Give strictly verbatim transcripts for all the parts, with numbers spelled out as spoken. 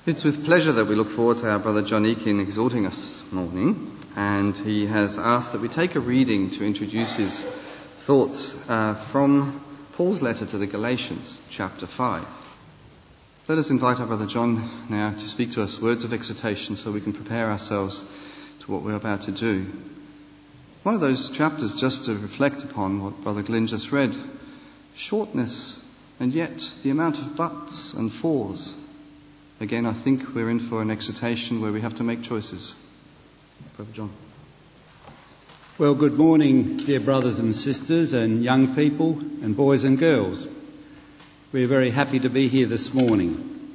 It's with pleasure that we look forward to our brother John Eakin exhorting us this morning, and he has asked that we take a reading to introduce his thoughts uh, from Paul's letter to the Galatians, chapter five. Let us invite our brother John now to speak to us words of exhortation so we can prepare ourselves to what we're about to do. One of those chapters just to reflect upon what Brother Glyn just read. Shortness, and yet the amount of buts and fors. Again, I think we're in for an exhortation where we have to make choices. Brother John. Well, good morning, dear brothers and sisters and young people and boys and girls. We're very happy to be here this morning.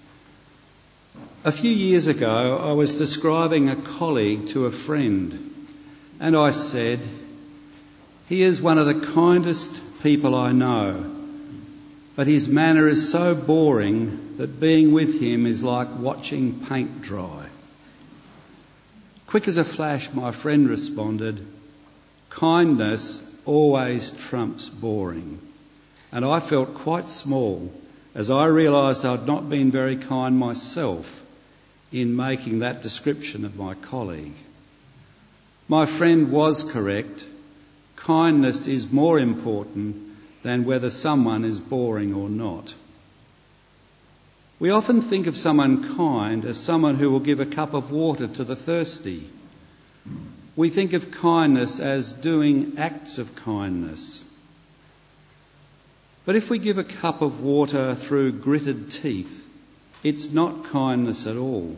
A few years ago, I was describing a colleague to a friend, and I said, "He is one of the kindest people I know, but his manner is so boring that being with him is like watching paint dry." Quick as a flash, my friend responded, "Kindness always trumps boring." And I felt quite small as I realised I'd not been very kind myself in making that description of my colleague. My friend was correct. Kindness is more important than whether someone is boring or not. We often think of someone kind as someone who will give a cup of water to the thirsty. We think of kindness as doing acts of kindness. But if we give a cup of water through gritted teeth, it's not kindness at all.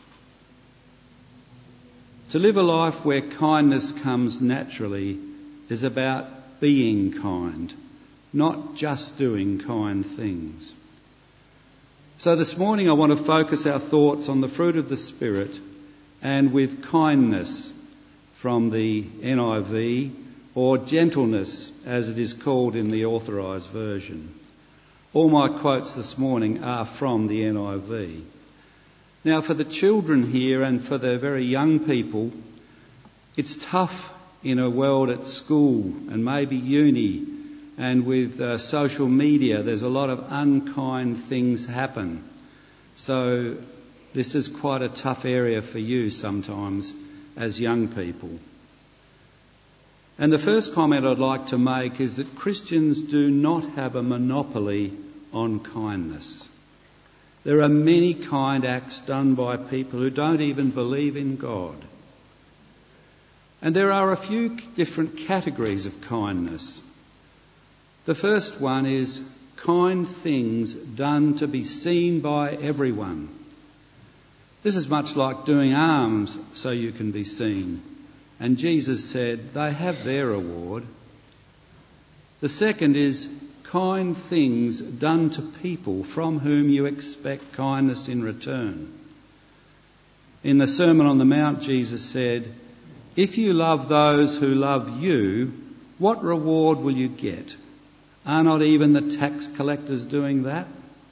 To live a life where kindness comes naturally is about being kind, not just doing kind things. So this morning I want to focus our thoughts on the fruit of the Spirit and with kindness from the N I V, or gentleness as it is called in the Authorised Version. All my quotes this morning are from the N I V. Now for the children here and for the very young people, it's tough in a world at school and maybe uni, and with uh, social media there's a lot of unkind things happen. So this is quite a tough area for you sometimes as young people. And the first comment I'd like to make is that Christians do not have a monopoly on kindness. There are many kind acts done by people who don't even believe in God. And there are a few different categories of kindness. The first one is kind things done to be seen by everyone. This is much like doing alms so you can be seen. And Jesus said they have their reward. The second is kind things done to people from whom you expect kindness in return. In the Sermon on the Mount, Jesus said, "If you love those who love you, what reward will you get? Are not even the tax collectors doing that?"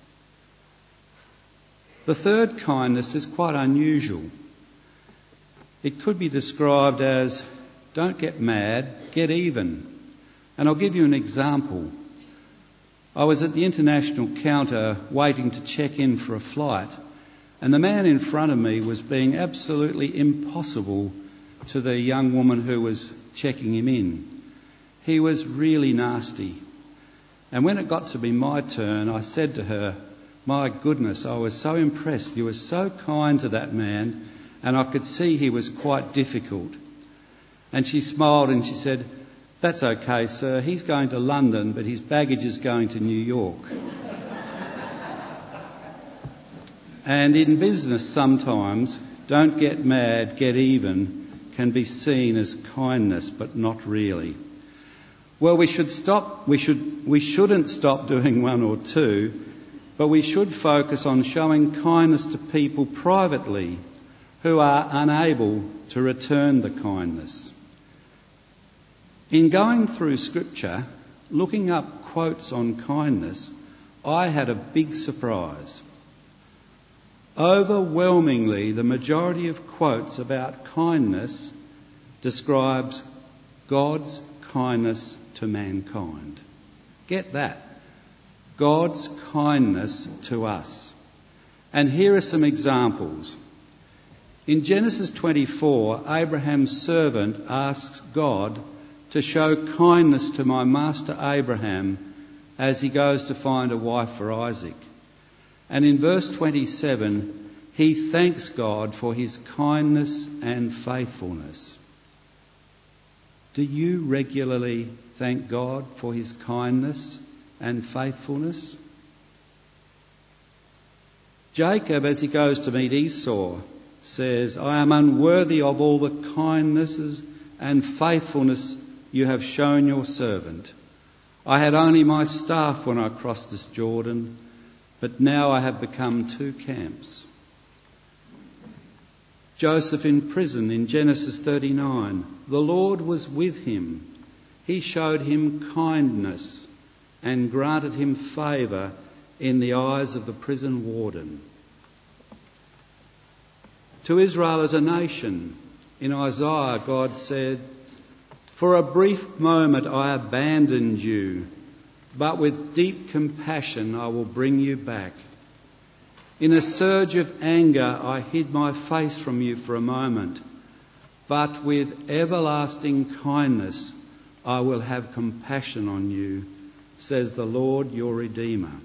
The third kindness is quite unusual. It could be described as, don't get mad, get even. And I'll give you an example. I was at the international counter waiting to check in for a flight, and the man in front of me was being absolutely impossible to the young woman who was checking him in. He was really nasty. And when it got to be my turn, I said to her, "My goodness, I was so impressed. You were so kind to that man, and I could see he was quite difficult." And she smiled and she said, "That's okay, sir. He's going to London, but his baggage is going to New York." And in business sometimes, don't get mad, get even can be seen as kindness, but not really. Well, we should stop, we should, we shouldn't stop doing one or two, but we should focus on showing kindness to people privately who are unable to return the kindness. In going through Scripture, looking up quotes on kindness, I had a big surprise. Overwhelmingly, the majority of quotes about kindness describes God's kindness to mankind. Get that. God's kindness to us. And here are some examples. In Genesis twenty-four, Abraham's servant asks God to show kindness to my master Abraham as he goes to find a wife for Isaac. And in verse twenty-seven, he thanks God for his kindness and faithfulness. Do you regularly thank God for his kindness and faithfulness? Jacob, as he goes to meet Esau, says, I am unworthy of all the kindnesses and faithfulness you have shown your servant. I had only my staff when I crossed this Jordan, but now I have become two camps. Joseph in prison in Genesis thirty-nine. The Lord was with him. He showed him kindness and granted him favour in the eyes of the prison warden. To Israel as a nation, in Isaiah, God said, for a brief moment I abandoned you, but with deep compassion I will bring you back. In a surge of anger I hid my face from you for a moment, but with everlasting kindness I will have compassion on you, says the Lord your Redeemer.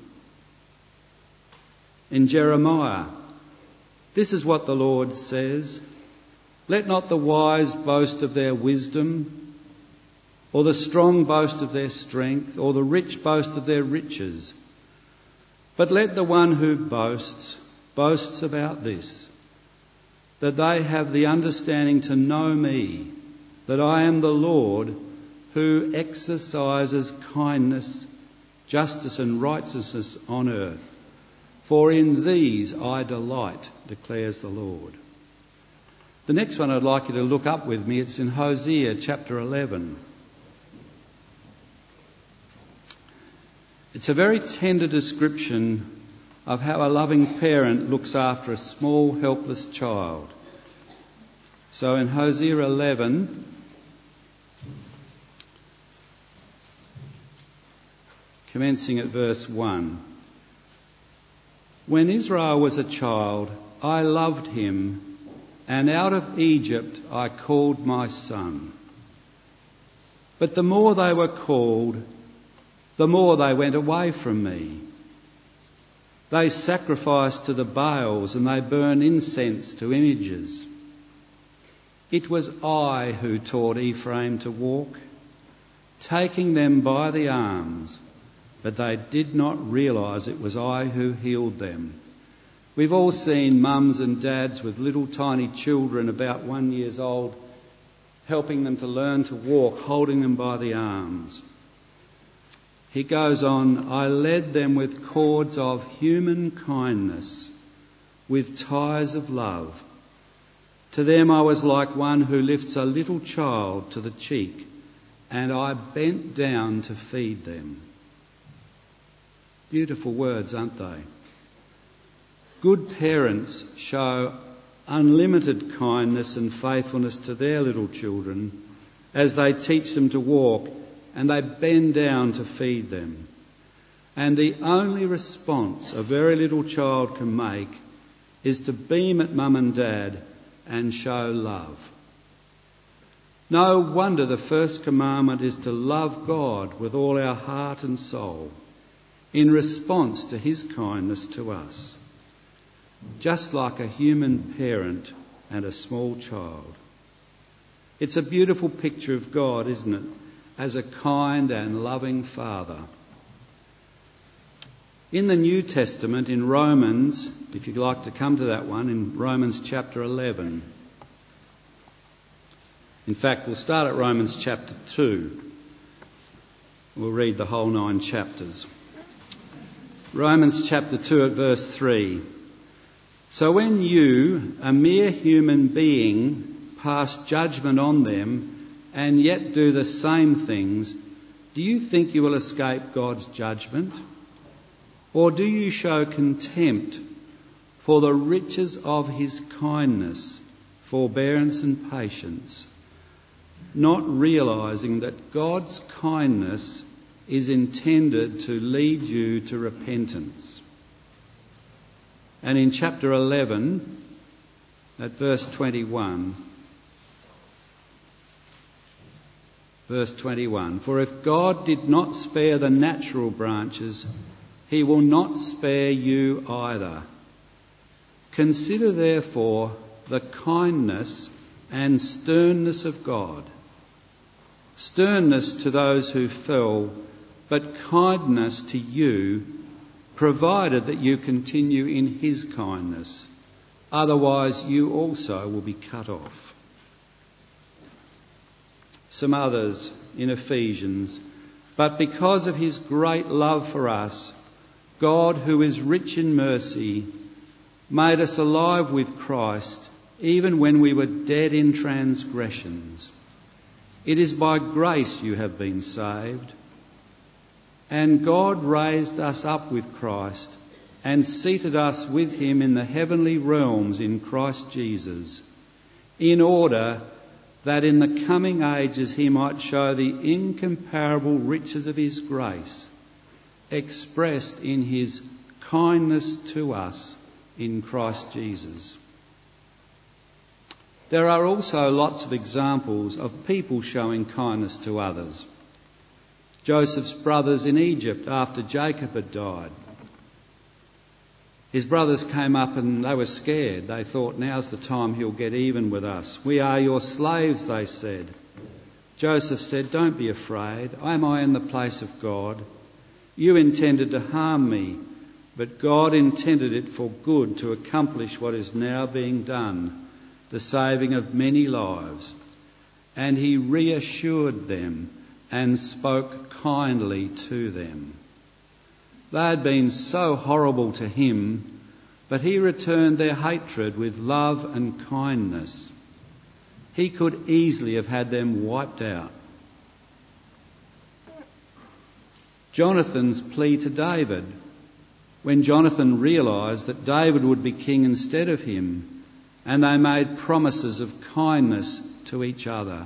In Jeremiah, this is what the Lord says, let not the wise boast of their wisdom, or the strong boast of their strength, or the rich boast of their riches. But let the one who boasts, boasts about this, that they have the understanding to know me, that I am the Lord who exercises kindness, justice and righteousness on earth. For in these I delight, declares the Lord. The next one I'd like you to look up with me, it's in Hosea chapter eleven. It's a very tender description of how a loving parent looks after a small, helpless child. So in Hosea eleven, commencing at verse one. When Israel was a child, I loved him, and out of Egypt I called my son. But the more they were called, the more they went away from me. They sacrificed to the Baals and they burned incense to images. It was I who taught Ephraim to walk, taking them by the arms, but they did not realise it was I who healed them. We've all seen mums and dads with little tiny children about one year old, helping them to learn to walk, holding them by the arms. He goes on, I led them with cords of human kindness, with ties of love. To them I was like one who lifts a little child to the cheek, and I bent down to feed them. Beautiful words, aren't they? Good parents show unlimited kindness and faithfulness to their little children as they teach them to walk, and they bend down to feed them. And the only response a very little child can make is to beam at mum and dad and show love. No wonder the first commandment is to love God with all our heart and soul in response to his kindness to us, just like a human parent and a small child. It's a beautiful picture of God, isn't it? As a kind and loving Father. In the New Testament, in Romans, if you'd like to come to that one, in Romans chapter eleven. In fact, we'll start at Romans chapter two. We'll read the whole nine chapters. Romans chapter two at verse three. So when you, a mere human being, pass judgment on them and yet do the same things, do you think you will escape God's judgment? Or do you show contempt for the riches of his kindness, forbearance and patience, not realising that God's kindness is intended to lead you to repentance? And in chapter eleven, at verse twenty-one, verse twenty-one, "For if God did not spare the natural branches, he will not spare you either. Consider therefore the kindness and sternness of God. Sternness to those who fell, but kindness to you, provided that you continue in his kindness. Otherwise you also will be cut off." Some others in Ephesians, "But because of his great love for us, God, who is rich in mercy, made us alive with Christ, even when we were dead in transgressions. It is by grace you have been saved. And God raised us up with Christ and seated us with him in the heavenly realms in Christ Jesus, in order that in the coming ages he might show the incomparable riches of his grace, expressed in his kindness to us in Christ Jesus." There are also lots of examples of people showing kindness to others. Joseph's brothers in Egypt after Jacob had died. His brothers came up and they were scared. They thought, now's the time he'll get even with us. "We are your slaves," they said. Joseph said, "Don't be afraid. Am I in the place of God? You intended to harm me, but God intended it for good to accomplish what is now being done, the saving of many lives." And he reassured them and spoke kindly to them. They had been so horrible to him, but he returned their hatred with love and kindness. He could easily have had them wiped out. Jonathan's plea to David, when Jonathan realised that David would be king instead of him, and they made promises of kindness to each other.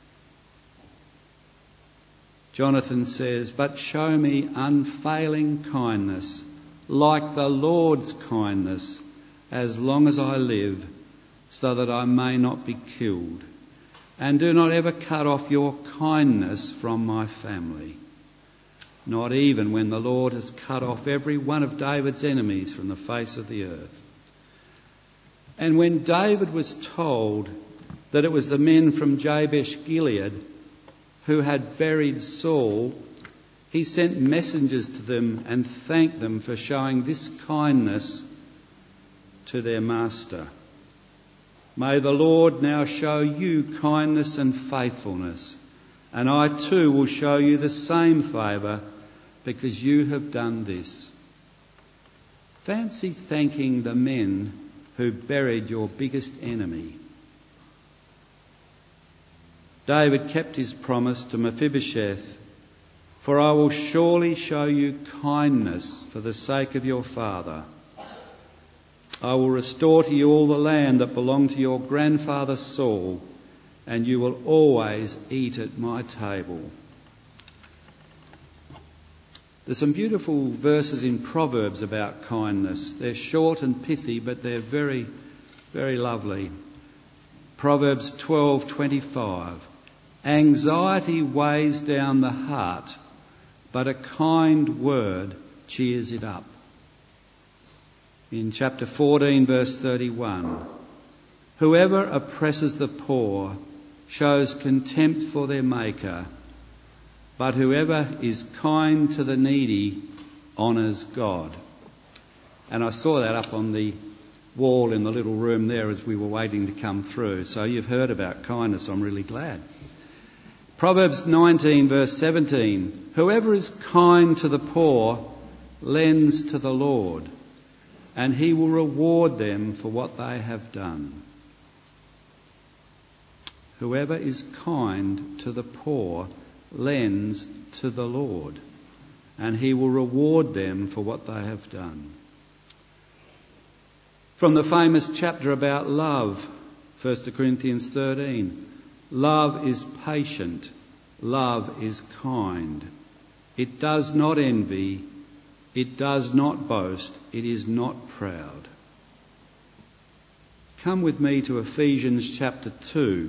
Jonathan says, "But show me unfailing kindness, like the Lord's kindness, as long as I live, so that I may not be killed. And do not ever cut off your kindness from my family, not even when the Lord has cut off every one of David's enemies from the face of the earth." And when David was told that it was the men from Jabesh Gilead who had buried Saul, he sent messengers to them and thanked them for showing this kindness to their master. "May the Lord now show you kindness and faithfulness, and I too will show you the same favour, because you have done this." Fancy thanking the men who buried your biggest enemy. David kept his promise to Mephibosheth, "For I will surely show you kindness for the sake of your father. I will restore to you all the land that belonged to your grandfather Saul, and you will always eat at my table." There's some beautiful verses in Proverbs about kindness. They're short and pithy, but they're very, very lovely. Proverbs twelve twenty-five. "Anxiety weighs down the heart, but a kind word cheers it up." In chapter fourteen, verse thirty-one. "Whoever oppresses the poor shows contempt for their Maker, but whoever is kind to the needy honours God." And I saw that up on the wall in the little room there as we were waiting to come through. So you've heard about kindness. I'm really glad. Proverbs nineteen, verse seventeen. "Whoever is kind to the poor lends to the Lord, and he will reward them for what they have done." Whoever is kind to the poor lends to the Lord, and he will reward them for what they have done. From the famous chapter about love, First Corinthians thirteen, "Love is patient, love is kind. It does not envy, it does not boast, it is not proud." come with me to Ephesians chapter two.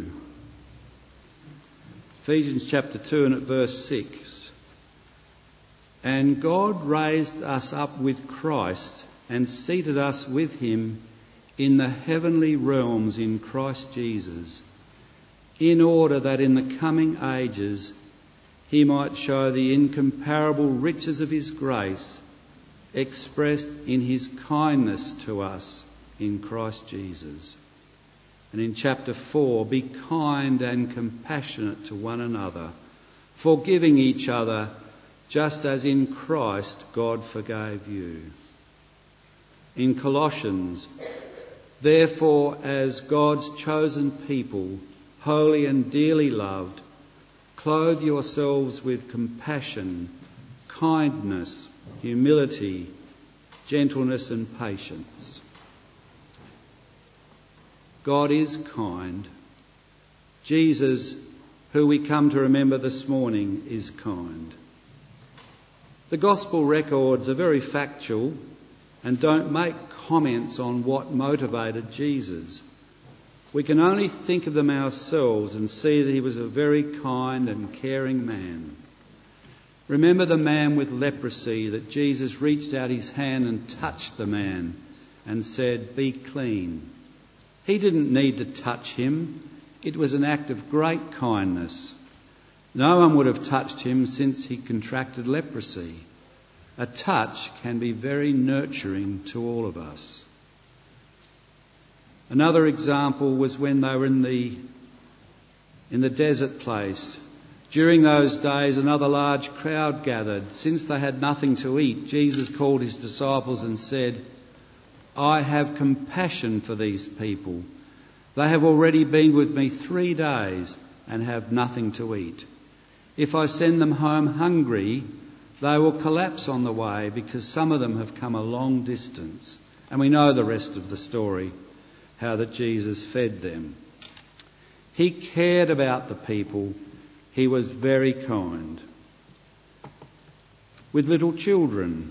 Ephesians chapter two and at verse six. And God raised us up with Christ and seated us with him in the heavenly realms in Christ Jesus, in order that in the coming ages he might show the incomparable riches of his grace expressed in his kindness to us in Christ Jesus. And in chapter four, be kind and compassionate to one another, forgiving each other, just as in Christ God forgave you. In Colossians, therefore, as God's chosen people, holy and dearly loved, clothe yourselves with compassion, kindness, humility, gentleness and patience. God is kind. Jesus, who we come to remember this morning, is kind. The Gospel records are very factual and don't make comments on what motivated Jesus. We can only think of them ourselves and see that he was a very kind and caring man. Remember the man with leprosy, that Jesus reached out his hand and touched the man and said, "Be clean." He didn't need to touch him. It was an act of great kindness. No one would have touched him since he contracted leprosy. A touch can be very nurturing to all of us. Another example was when they were in the, in the desert place. During those days, another large crowd gathered. Since they had nothing to eat, Jesus called his disciples and said, "I have compassion for these people. They have already been with me three days and have nothing to eat. If I send them home hungry, they will collapse on the way, because some of them have come a long distance." And we know the rest of the story, how that Jesus fed them. He cared about the people. He was very kind. With little children,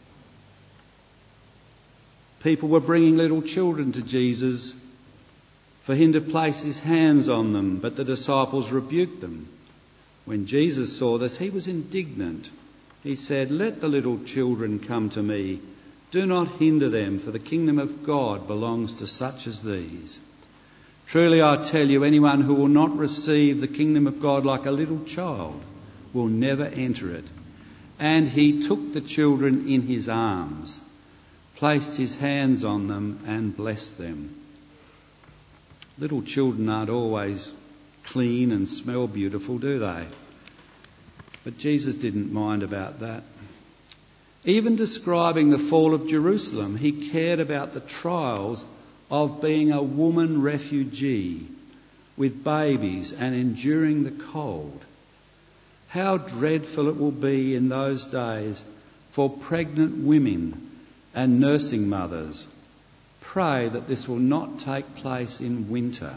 people were bringing little children to Jesus for him to place his hands on them, but the disciples rebuked them. When Jesus saw this, he was indignant. He said, "Let the little children come to me. Do not hinder them, for the kingdom of God belongs to such as these. Truly I tell you, anyone who will not receive the kingdom of God like a little child will never enter it." And he took the children in his arms, placed his hands on them and blessed them. Little children aren't always clean and smell beautiful, do they? But Jesus didn't mind about that. Even describing the fall of Jerusalem, he cared about the trials of being a woman refugee with babies and enduring the cold. How dreadful it will be in those days for pregnant women and nursing mothers. Pray that this will not take place in winter.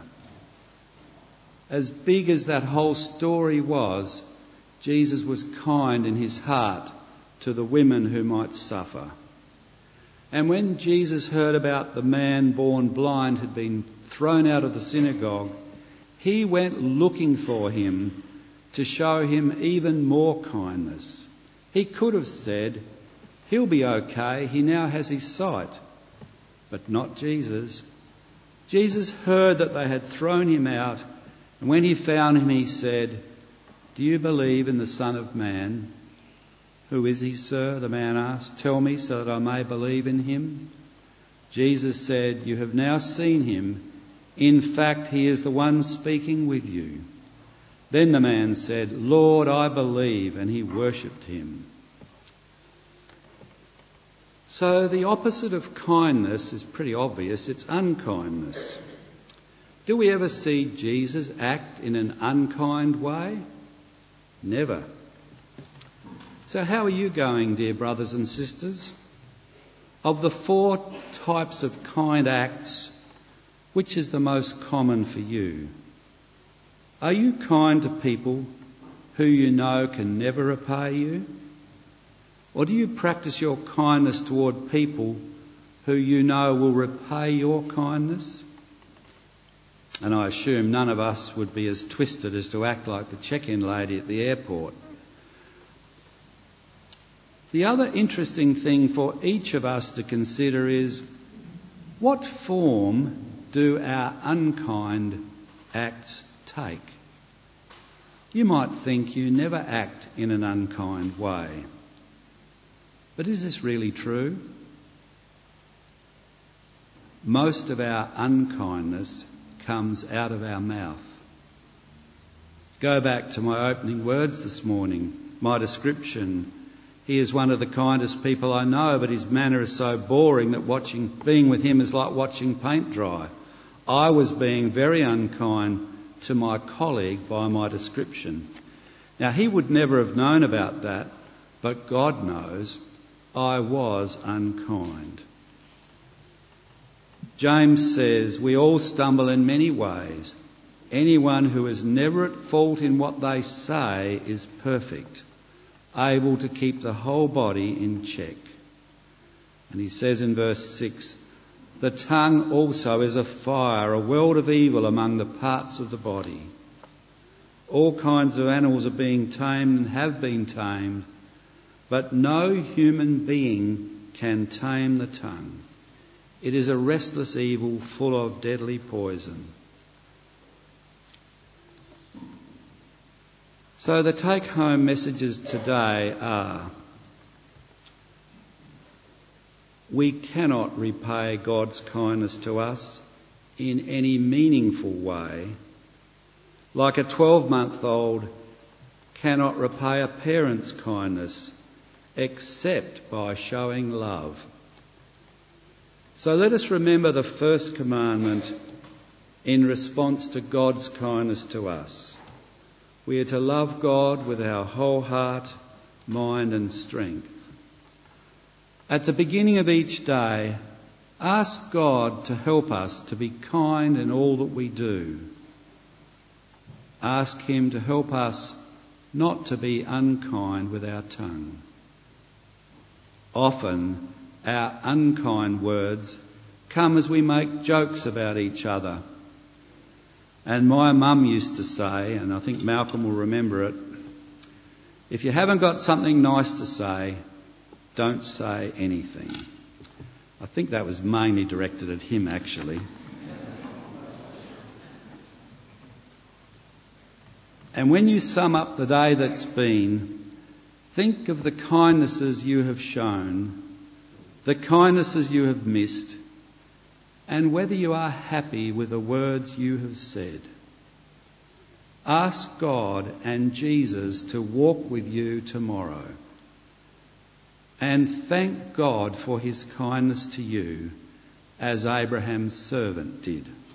As big as that whole story was, Jesus was kind in his heart to the women who might suffer. And when Jesus heard about the man born blind had been thrown out of the synagogue, he went looking for him to show him even more kindness. He could have said, "He'll be okay, he now has his sight." But not Jesus. Jesus heard that they had thrown him out, and when he found him, he said, "Do you believe in the Son of Man?" "Who is he, sir?" the man asked. "Tell me so that I may believe in him." Jesus said, "You have now seen him. In fact, he is the one speaking with you." Then the man said, "Lord, I believe," and he worshipped him. So the opposite of kindness is pretty obvious. It's unkindness. Do we ever see Jesus act in an unkind way? Never. So how are you going, dear brothers and sisters? Of the four types of kind acts, which is the most common for you? Are you kind to people who you know can never repay you? Or do you practice your kindness toward people who you know will repay your kindness? And I assume none of us would be as twisted as to act like the check-in lady at the airport. The other interesting thing for each of us to consider is, what form do our unkind acts take? You might think you never act in an unkind way. But is this really true? Most of our unkindness comes out of our mouth. Go back to my opening words this morning, my description. He is one of the kindest people I know, but his manner is so boring that watching, being with him is like watching paint dry. I was being very unkind to my colleague by my description. Now, he would never have known about that, but God knows I was unkind. James says, we all stumble in many ways. Anyone who is never at fault in what they say is perfect, able to keep the whole body in check. And he says in verse six, the tongue also is a fire, a world of evil among the parts of the body. All kinds of animals are being tamed and have been tamed, but no human being can tame the tongue. It is a restless evil full of deadly poison. So the take-home messages today are: we cannot repay God's kindness to us in any meaningful way, like a twelve-month-old cannot repay a parent's kindness except by showing love. So let us remember the first commandment in response to God's kindness to us. We are to love God with our whole heart, mind and strength. At the beginning of each day, ask God to help us to be kind in all that we do. Ask him to help us not to be unkind with our tongue. Often our unkind words come as we make jokes about each other. And my mum used to say, and I think Malcolm will remember it, if you haven't got something nice to say, don't say anything. I think that was mainly directed at him, actually. And when you sum up the day that's been, think of the kindnesses you have shown, the kindnesses you have missed, and whether you are happy with the words you have said. Ask God and Jesus to walk with you tomorrow. And thank God for his kindness to you, as Abraham's servant did.